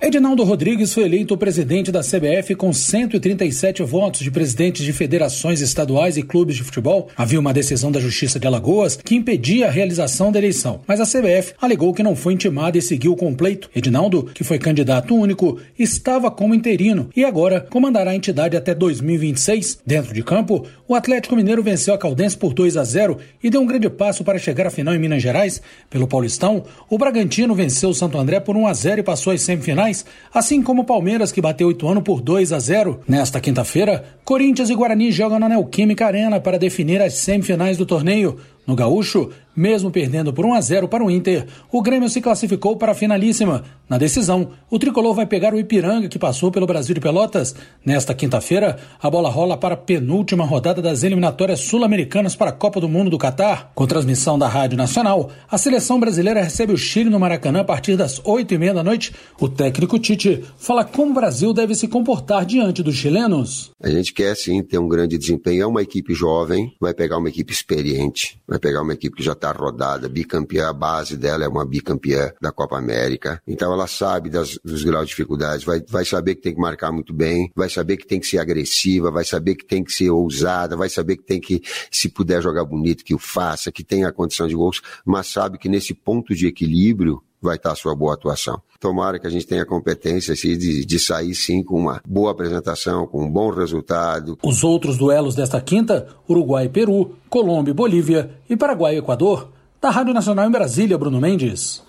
Edinaldo Rodrigues foi eleito o presidente da CBF com 137 votos de presidentes de federações estaduais e clubes de futebol. Havia uma decisão da Justiça de Alagoas que impedia a realização da eleição, mas a CBF alegou que não foi intimada e seguiu o completo. Edinaldo, que foi candidato único, estava como interino e agora comandará a entidade até 2026. Dentro de campo, o Atlético Mineiro venceu a Caldense por 2-0 e deu um grande passo para chegar à final em Minas Gerais. Pelo Paulistão, o Bragantino venceu o Santo André por 1-0 e passou às semifinais, assim como o Palmeiras, que bateu o Ituano por 2-0. Nesta quinta-feira, Corinthians e Guarani jogam na Neoquímica Arena para definir as semifinais do torneio. No Gaúcho, mesmo perdendo por 1-0 para o Inter, o Grêmio se classificou para a finalíssima. Na decisão, o tricolor vai pegar o Ipiranga, que passou pelo Brasil de Pelotas. Nesta quinta-feira, a bola rola para a penúltima rodada das eliminatórias sul-americanas para a Copa do Mundo do Catar. Com transmissão da Rádio Nacional, a seleção brasileira recebe o Chile no Maracanã a partir das 8h30 da noite. O técnico Tite fala como o Brasil deve se comportar diante dos chilenos. A gente quer sim ter um grande desempenho. É uma equipe jovem, vai pegar uma equipe experiente, vai pegar uma equipe que já está rodada, bicampeã, a base dela é uma bicampeã da Copa América. Então ela sabe dos graus de dificuldades, vai saber que tem que marcar muito bem, vai saber que tem que ser agressiva, vai saber que tem que ser ousada, vai saber que tem que, se puder jogar bonito, que o faça, que tenha a condição de gols, mas sabe que nesse ponto de equilíbrio vai estar a sua boa atuação. Tomara que a gente tenha competência assim, de sair sim com uma boa apresentação, com um bom resultado. Os outros duelos desta quinta, Uruguai e Peru, Colômbia e Bolívia e Paraguai e Equador. Da Rádio Nacional em Brasília, Bruno Mendes.